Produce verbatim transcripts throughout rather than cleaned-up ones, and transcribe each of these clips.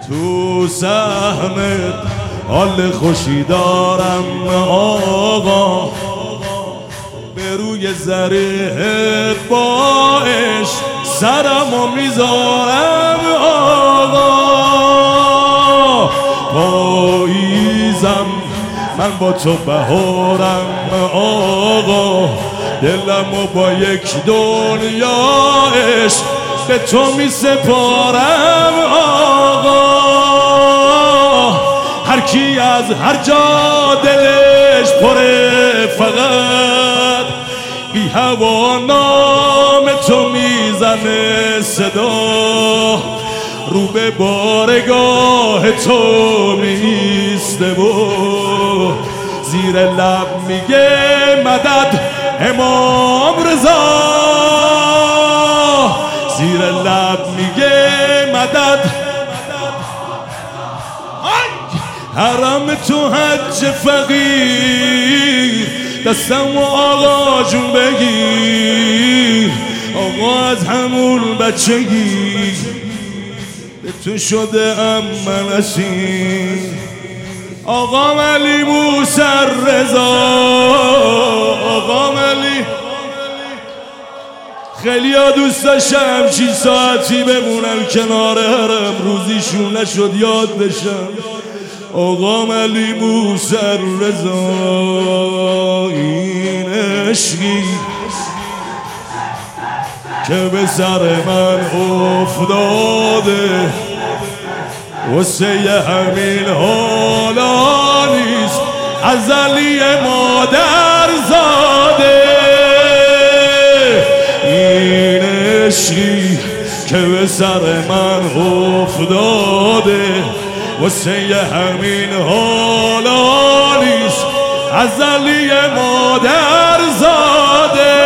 تو سهمت حال خوشی دارم آقا، به روی زره باش سرمو میذارم آقا. پاییزم من با تو بهارم آقا، دلمو با یک دنیا عشق به تو می سپارم آقا. هر کی از هر جا دلش پره فقط بی هوا نام تو میزنه صدا، رو به بارگاه تو میسته و زیر لب میگه مدد امام رضا، زیر لب میگه مدد. حرم تو حج فقیر دستم و آقا جون بگیر، آقا از همون بچگی به تو شده ام من اسیر. آقا علی موسی رضا، آقا علی خیلی ها دوست داشتم چی ساعتی بمونم کنار حرم، روزیشون نشد یاد بشم. آقا علی موسی رضا این عشقی که به سر من افتاده واسه همین حالا نیست، ازلی مادر زاده. این عشقی که به سر من افتاده واسه همین حالا نیست، ازلی مادر زاده.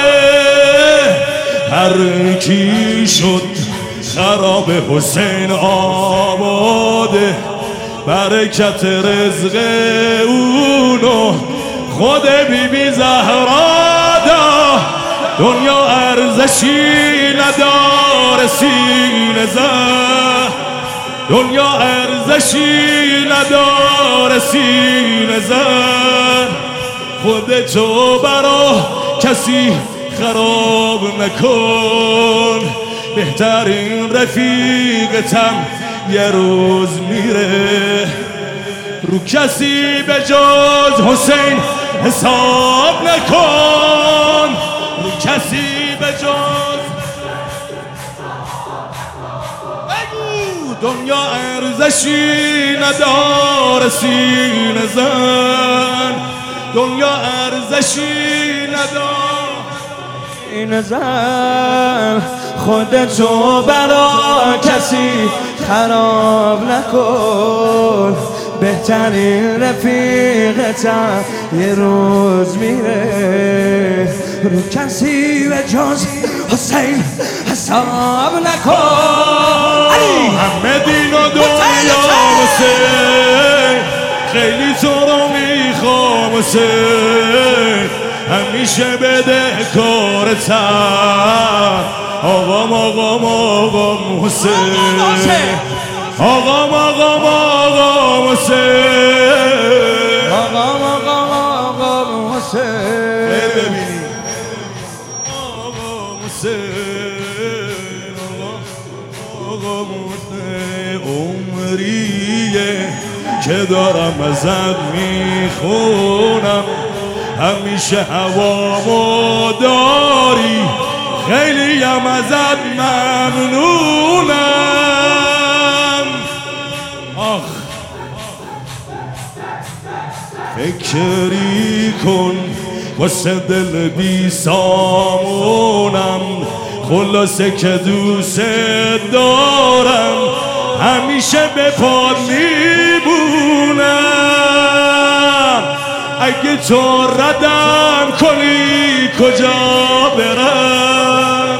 هر کی شد خراب حسین آباده، برکت رزق اونو خود بی بی زهرا دا. دنیا ارزشی نداره سینه زن، دنیا ارزشی نداره سینه زن. خودتو برا کسی خراب نکن، بهترین رفیقتم یه روز میره، رو کسی به جز حسین حساب نکن، رو کسی به جز دنیا ارزشی نداره سینه زن، دنیا ارزشی نداره سینه زن. خودتو برا کسی خراب نکن، بهترین رفیقتم یه روز میره، رو کسی به جز حسین حساب نکن. همه دین و دنیا حسین، خیلی تو رو میخوام حسین، همیشه بده کارتم. آقام آقام آقام حسین، آقام آقام آقام حسین، آقام آقام آقام حسین. ببینی آقام حسین، آقام حسین. عمریه که دارم ازت میخونم، همیشه هوامو داری، خیلی هم ازت ممنونم. آخ فکری کن واسه دل بی سامونم، خلاصه که دوست دارم، همیشه به پاد میبونم. اگه تو ردم کنی کجا برم،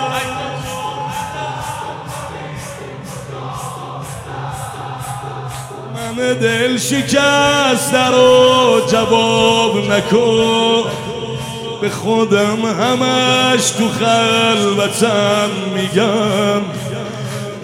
من دل شکسته رو جواب نکن، به خودم همش تو خلوتم میگم